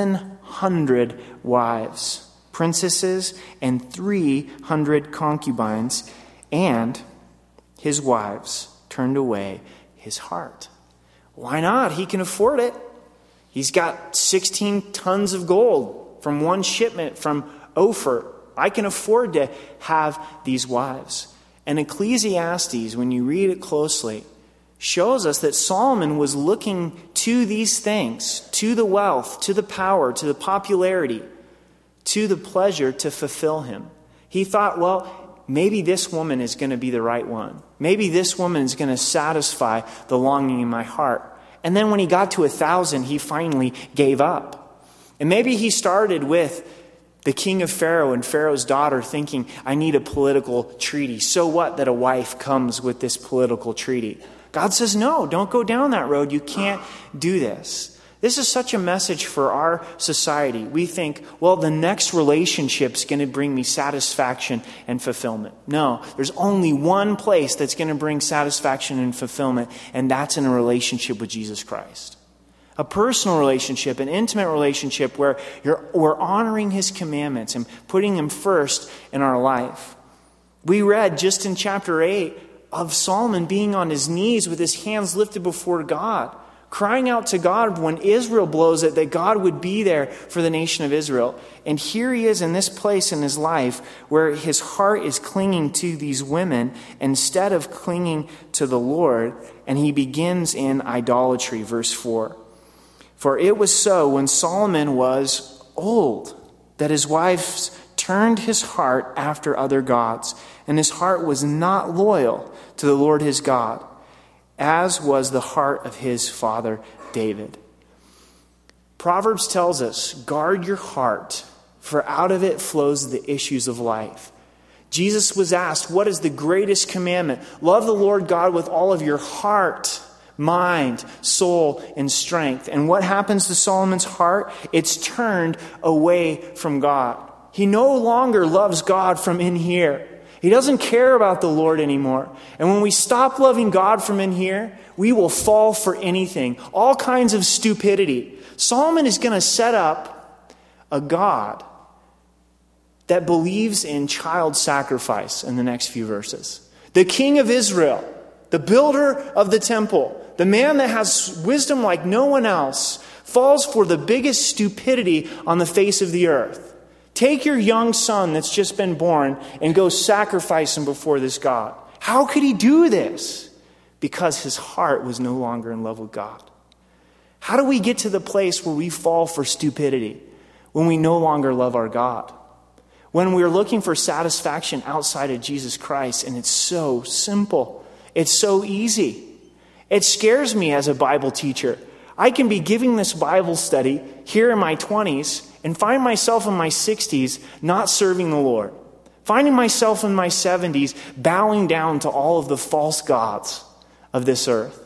A: 700 wives, princesses, and 300 concubines, and his wives turned away his heart. Why not? He can afford it. He's got 16 tons of gold from one shipment from Ophir. I can afford to have these wives. And Ecclesiastes, when you read it closely, shows us that Solomon was looking to these things, to the wealth, to the power, to the popularity, to the pleasure to fulfill him. He thought, well, maybe this woman is going to be the right one. Maybe this woman is going to satisfy the longing in my heart. And then when he got to 1,000, he finally gave up. And maybe he started with the king of Pharaoh and Pharaoh's daughter thinking, I need a political treaty. So what that a wife comes with this political treaty? God says, no, don't go down that road. You can't do this. This is such a message for our society. We think, well, the next relationship's going to bring me satisfaction and fulfillment. No, there's only one place that's going to bring satisfaction and fulfillment, and that's in a relationship with Jesus Christ. A personal relationship, an intimate relationship where we're honoring his commandments and putting him first in our life. We read just in chapter 8 of Solomon being on his knees with his hands lifted before God, crying out to God when Israel blows it, that God would be there for the nation of Israel. And here he is in this place in his life where his heart is clinging to these women instead of clinging to the Lord. And he begins in idolatry, verse 4. For it was so when Solomon was old that his wives turned his heart after other gods, and his heart was not loyal to the Lord his God, as was the heart of his father David. Proverbs tells us, guard your heart, for out of it flows the issues of life. Jesus was asked, what is the greatest commandment? Love the Lord God with all of your heart, mind, soul, and strength. And what happens to Solomon's heart? It's turned away from God. He no longer loves God from in here. He doesn't care about the Lord anymore. And when we stop loving God from in here, we will fall for anything, all kinds of stupidity. Solomon is going to set up a God that believes in child sacrifice in the next few verses. The king of Israel, the builder of the temple, the man that has wisdom like no one else, falls for the biggest stupidity on the face of the earth. Take your young son that's just been born and go sacrifice him before this God. How could he do this? Because his heart was no longer in love with God. How do we get to the place where we fall for stupidity when we no longer love our God? When we're looking for satisfaction outside of Jesus Christ, and it's so simple. It's so easy. It scares me as a Bible teacher. I can be giving this Bible study here in my 20s and find myself in my 60s not serving the Lord. Finding myself in my 70s bowing down to all of the false gods of this earth.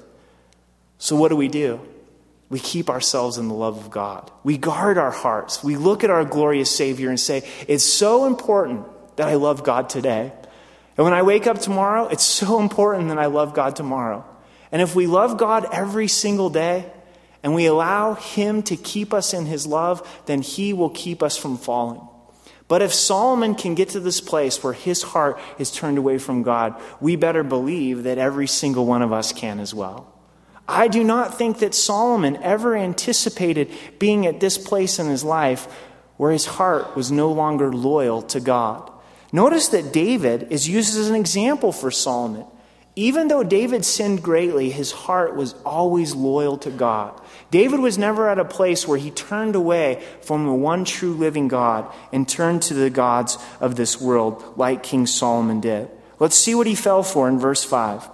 A: So what do? We keep ourselves in the love of God. We guard our hearts. We look at our glorious Savior and say, it's so important that I love God today. And when I wake up tomorrow, it's so important that I love God tomorrow. And if we love God every single day, and we allow him to keep us in his love, then he will keep us from falling. But if Solomon can get to this place where his heart is turned away from God, we better believe that every single one of us can as well. I do not think that Solomon ever anticipated being at this place in his life where his heart was no longer loyal to God. Notice that David is used as an example for Solomon. Even though David sinned greatly, his heart was always loyal to God. David was never at a place where he turned away from the one true living God and turned to the gods of this world like King Solomon did. Let's see what he fell for in verse 5.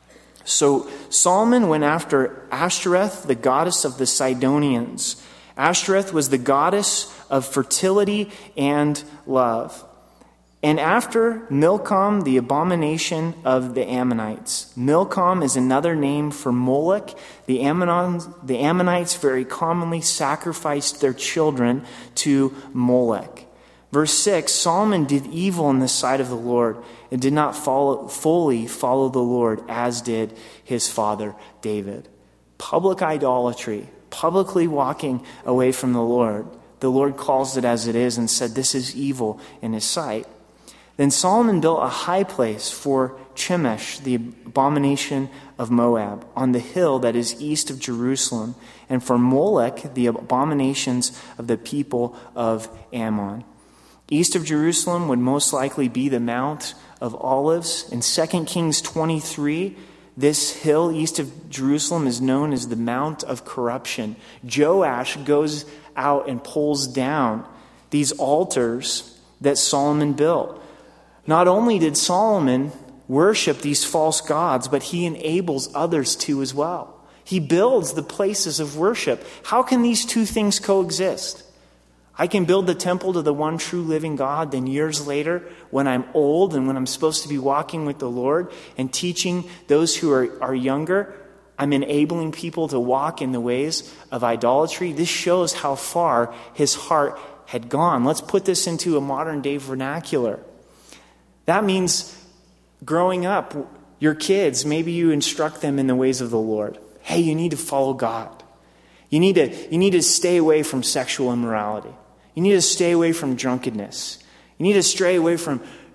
A: So Solomon went after Ashtoreth, the goddess of the Sidonians. Ashtoreth was the goddess of fertility and love. And after Milcom, the abomination of the Ammonites. Milcom is another name for Moloch. The Ammonites very commonly sacrificed their children to Moloch. Verse 6, Solomon did evil in the sight of the Lord and did not fully follow the Lord as did his father David. Public idolatry, publicly walking away from the Lord. The Lord calls it as it is and said this is evil in his sight. Then Solomon built a high place for Chemosh, the abomination of Moab, on the hill that is east of Jerusalem, and for Molech, the abominations of the people of Ammon. East of Jerusalem would most likely be the Mount of Olives. In 2 Kings 23, this hill east of Jerusalem is known as the Mount of Corruption. Joash goes out and pulls down these altars that Solomon built. Not only did Solomon worship these false gods, but he enables others to as well. He builds the places of worship. How can these two things coexist? I can build the temple to the one true living God, then years later, when I'm old and when I'm supposed to be walking with the Lord and teaching those who are younger, I'm enabling people to walk in the ways of idolatry. This shows how far his heart had gone. Let's put this into a modern day vernacular. That means growing up, your kids, maybe you instruct them in the ways of the Lord. Hey, you need to follow God. You need to stay away from sexual immorality. You need to stay away from drunkenness. You need to stray away from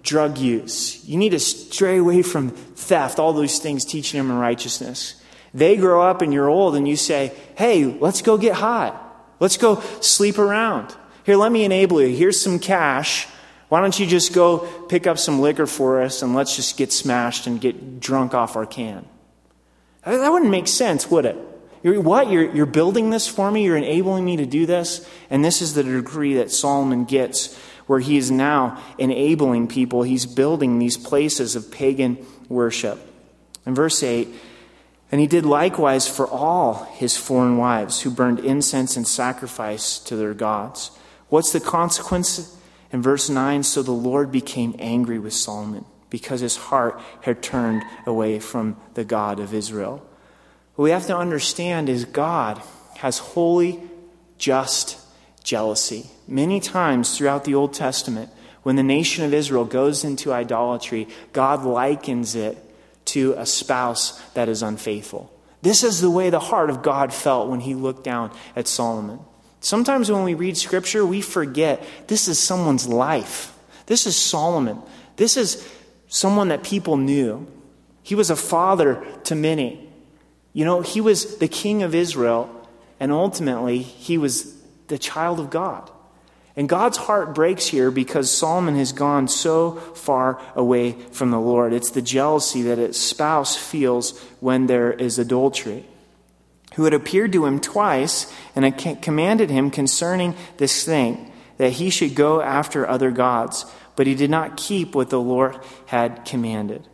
A: drug use. You need to stray away from theft, all those things, teaching them in righteousness. They grow up and you're old and you say, hey, let's go get high. Let's go sleep around. Here, let me enable you. Here's some cash. Why don't you just go pick up some liquor for us and let's just get smashed and get drunk off our can? That wouldn't make sense, would it? You're building this for me? You're enabling me to do this? And this is the degree that Solomon gets, where he is now enabling people. He's building these places of pagan worship. In verse 8, and he did likewise for all his foreign wives who burned incense and sacrifice to their gods. What's the consequence? In verse 9, so the Lord became angry with Solomon because his heart had turned away from the God of Israel. What we have to understand is God has holy, just jealousy. Many times throughout the Old Testament, when the nation of Israel goes into idolatry, God likens it to a spouse that is unfaithful. This is the way the heart of God felt when he looked down at Solomon. Sometimes when we read Scripture, we forget this is someone's life. This is Solomon. This is someone that people knew. He was a father to many. He was the king of Israel, and ultimately he was the child of God. And God's heart breaks here because Solomon has gone so far away from the Lord. It's the jealousy that his spouse feels when there is adultery. Who had appeared to him twice and had commanded him concerning this thing, that he should go after other gods, but he did not keep what the Lord had commanded.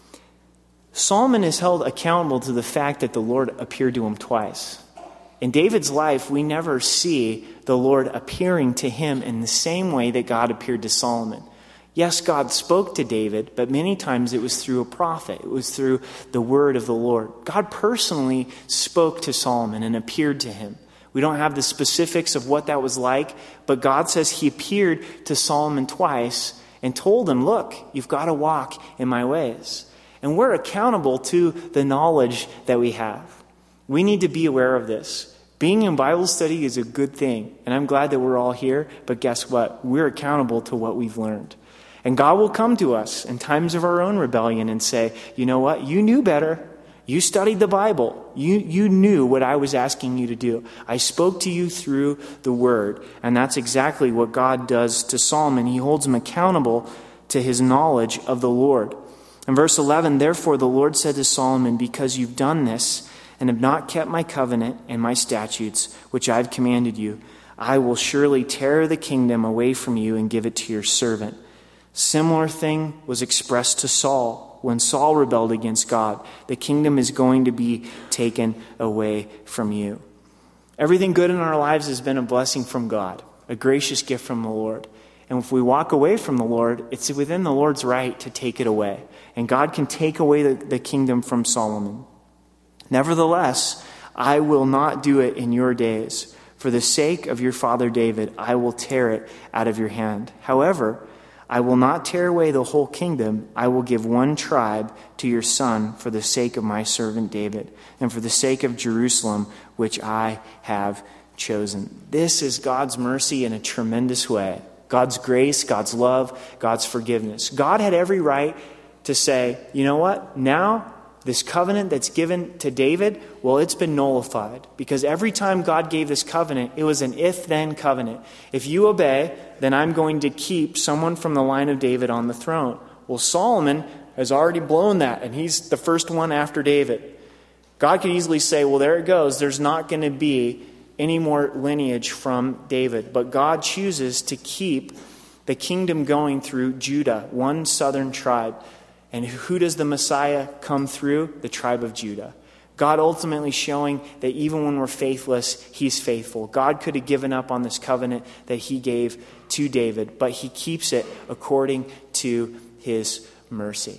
A: Solomon is held accountable to the fact that the Lord appeared to him twice. In David's life, we never see the Lord appearing to him in the same way that God appeared to Solomon. Yes, God spoke to David, but many times it was through a prophet. It was through the word of the Lord. God personally spoke to Solomon and appeared to him. We don't have the specifics of what that was like, but God says he appeared to Solomon twice and told him, look, you've got to walk in my ways. And we're accountable to the knowledge that we have. We need to be aware of this. Being in Bible study is a good thing, and I'm glad that we're all here, but guess what? We're accountable to what we've learned. And God will come to us in times of our own rebellion and say, you know what? You knew better. You studied the Bible. You knew what I was asking you to do. I spoke to you through the Word. And that's exactly what God does to Solomon. He holds him accountable to his knowledge of the Lord. In verse 11, therefore the Lord said to Solomon, because you've done this and have not kept my covenant and my statutes, which I've commanded you, I will surely tear the kingdom away from you and give it to your servant. Similar thing was expressed to Saul when Saul rebelled against God. The kingdom is going to be taken away from you. Everything good in our lives has been a blessing from God, a gracious gift from the Lord. And if we walk away from the Lord, it's within the Lord's right to take it away. And God can take away the kingdom from Solomon. Nevertheless, I will not do it in your days. For the sake of your father David, I will tear it out of your hand. However, I will not tear away the whole kingdom. I will give one tribe to your son for the sake of my servant David and for the sake of Jerusalem, which I have chosen. This is God's mercy in a tremendous way. God's grace, God's love, God's forgiveness. God had every right to say, you know what? Now, this covenant that's given to David, well, it's been nullified. Because every time God gave this covenant, it was an if-then covenant. If you obey, then I'm going to keep someone from the line of David on the throne. Well, Solomon has already blown that, and he's the first one after David. God could easily say, well, there it goes. There's not going to be any more lineage from David. But God chooses to keep the kingdom going through Judah, one southern tribe. And who does the Messiah come through? The tribe of Judah. God ultimately showing that even when we're faithless, he's faithful. God could have given up on this covenant that he gave to David, but he keeps it according to his mercy.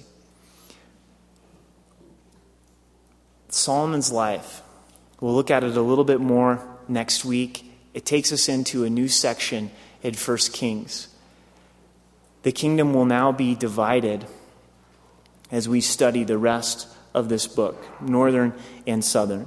A: Solomon's life. We'll look at it a little bit more next week. It takes us into a new section in 1 Kings. The kingdom will now be divided as we study the rest of this book, northern and southern.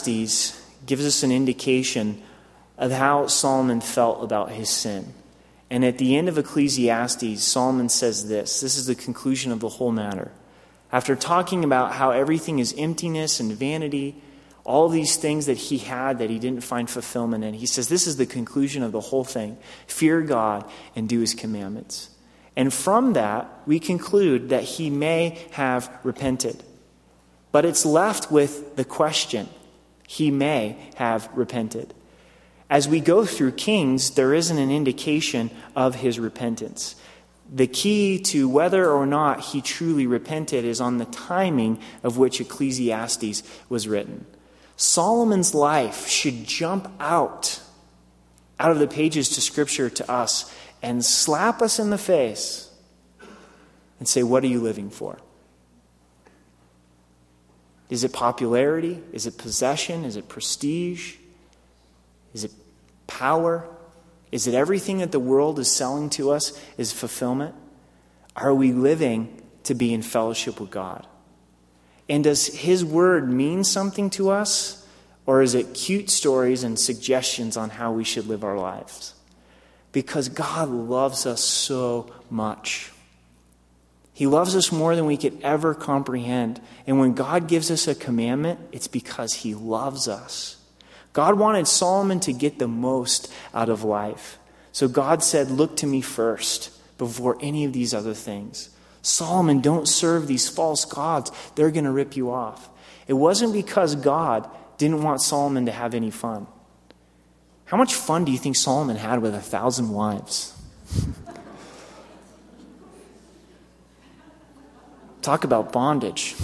A: Ecclesiastes gives us an indication of how Solomon felt about his sin. And at the end of Ecclesiastes, Solomon says this. This is the conclusion of the whole matter. After talking about how everything is emptiness and vanity, all these things that he had that he didn't find fulfillment in, he says this is the conclusion of the whole thing. Fear God and do his commandments. And from that, we conclude that he may have repented. But it's left with the question, he may have repented. As we go through Kings, there isn't an indication of his repentance. The key to whether or not he truly repented is on the timing of which Ecclesiastes was written. Solomon's life should jump out of the pages to Scripture to us and slap us in the face and say, what are you living for? Is it popularity? Is it possession? Is it prestige? Is it power? Is it everything that the world is selling to us is fulfillment? Are we living to be in fellowship with God? And does his word mean something to us? Or is it cute stories and suggestions on how we should live our lives? Because God loves us so much. He loves us more than we could ever comprehend. And when God gives us a commandment, it's because he loves us. God wanted Solomon to get the most out of life. So God said, look to me first before any of these other things. Solomon, don't serve these false gods. They're going to rip you off. It wasn't because God didn't want Solomon to have any fun. How much fun do you think Solomon had with 1,000 wives? Talk about bondage.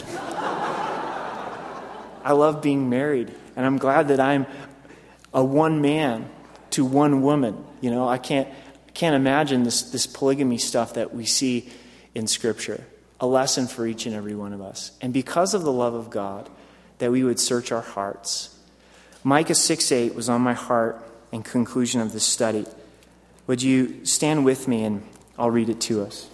A: I love being married, and I'm glad that I'm a one man to one woman. You know, I can't imagine this polygamy stuff that we see in Scripture. A lesson for each and every one of us. And because of the love of God, that we would search our hearts. Micah 6:8 was on my heart in conclusion of this study. Would you stand with me and I'll read it to us.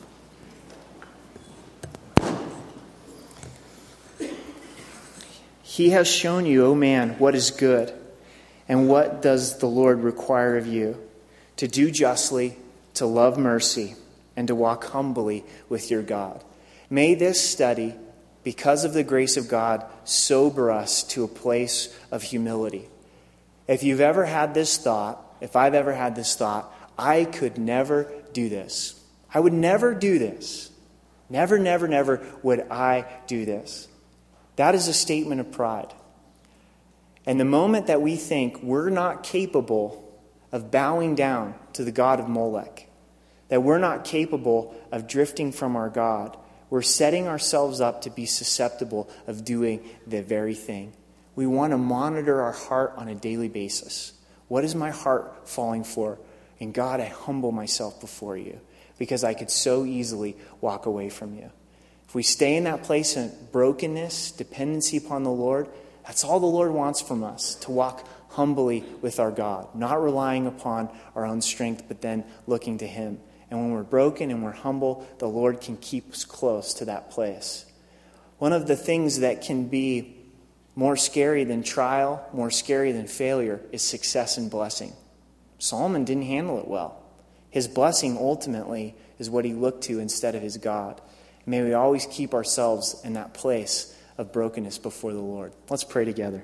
A: He has shown you, O man, what is good, and what does the Lord require of you? To do justly, to love mercy, and to walk humbly with your God. May this study, because of the grace of God, sober us to a place of humility. If you've ever had this thought, if I've ever had this thought, I could never do this. I would never do this. Never, never, never would I do this. That is a statement of pride. And the moment that we think we're not capable of bowing down to the god of Molech, that we're not capable of drifting from our God, we're setting ourselves up to be susceptible of doing the very thing. We want to monitor our heart on a daily basis. What is my heart falling for? And God, I humble myself before you because I could so easily walk away from you. If we stay in that place of brokenness, dependency upon the Lord, that's all the Lord wants from us, to walk humbly with our God, not relying upon our own strength, but then looking to him. And when we're broken and we're humble, the Lord can keep us close to that place. One of the things that can be more scary than trial, more scary than failure, is success and blessing. Solomon didn't handle it well. His blessing ultimately is what he looked to instead of his God. May we always keep ourselves in that place of brokenness before the Lord. Let's pray together.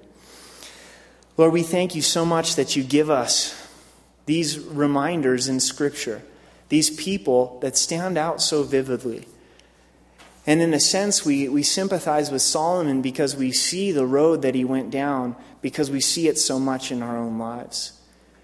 A: Lord, we thank you so much that you give us these reminders in Scripture, these people that stand out so vividly. And in a sense, we sympathize with Solomon because we see the road that he went down, because we see it so much in our own lives.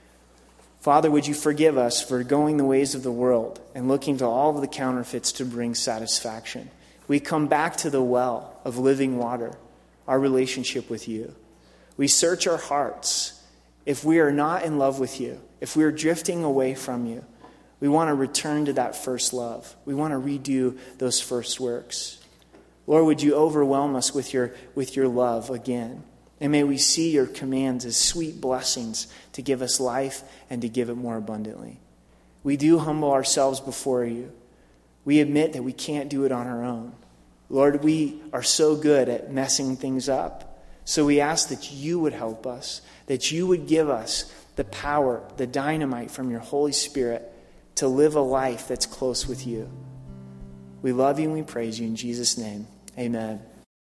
A: Father, would you forgive us for going the ways of the world and looking to all of the counterfeits to bring satisfaction. We come back to the well of living water, our relationship with you. We search our hearts. If we are not in love with you, if we are drifting away from you, we want to return to that first love. We want to redo those first works. Lord, would you overwhelm us with your love again? And may we see your commands as sweet blessings to give us life and to give it more abundantly. We do humble ourselves before you. We admit that we can't do it on our own. Lord, we are so good at messing things up. So we ask that you would help us, that you would give us the power, the dynamite from your Holy Spirit to live a life that's close with you. We love you and we praise you in Jesus' name. Amen.